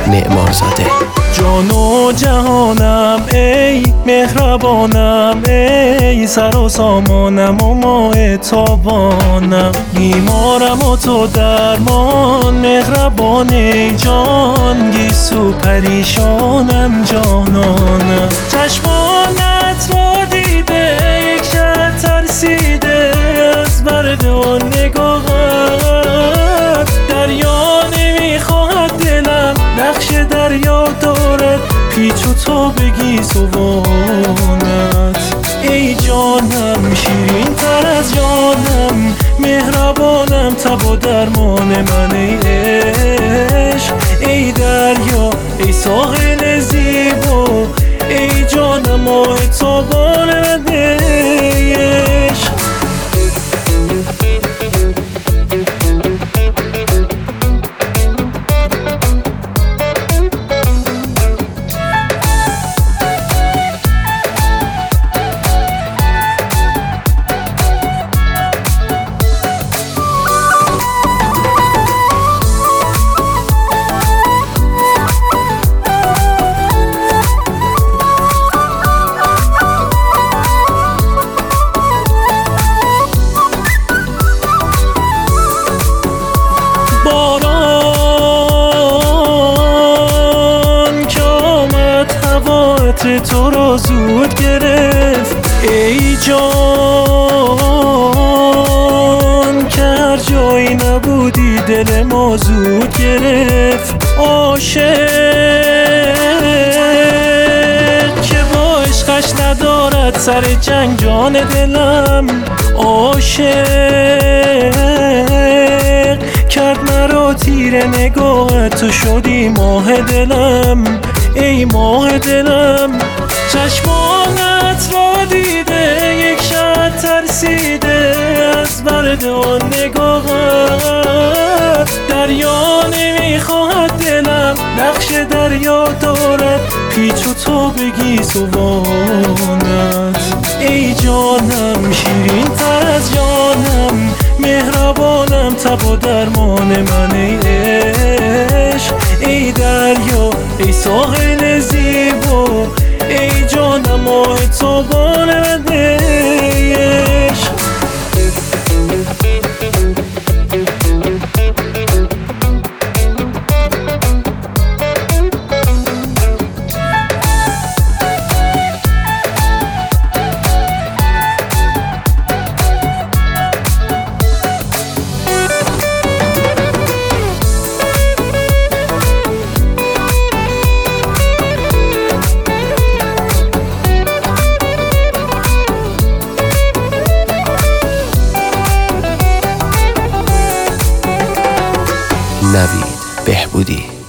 معمارزاده. جان و جهانم ای مهربانم، ای سر و سامانم و ماه تابانم، بیمارم و تو درمان، مهربان ای جان، گیسو پریشانم جانانم. چشمانت را دیده یک شب ترسیده از برد و نگاهت، دریا نمیخواهد دلم نقش دریا دارد، پیچ و تا بگی سوانت. ای جانم شیرین تر از جانم، مهربانم تب و درمان من ای عشق، ای دریا ای ساحل زیبا، ای جانم ماه تابان من ای عشق. تو رو زود گرفت ای جان، که هر جایی نبودی دل ما زود گرفت. عاشق که با عشقش ندارد سر جنگ جان دلم، عاشق کرد مرا تیر نگاهت، تو شدی ماه دلم ای ماه دلم. چشمانت را دیده یک شب ترسیده از برد آن نگاهت، دریا نمیخواهد دلم نقش دریا دارد، پیچ و تا بگی سوانت. ای جانم شیرین تر از جانم، مهربانم تب و درمان من ای عشق، ای دریا ای ساحل زیبا، ای جانم ماه تابان من ای عشق. نوید بهبودی.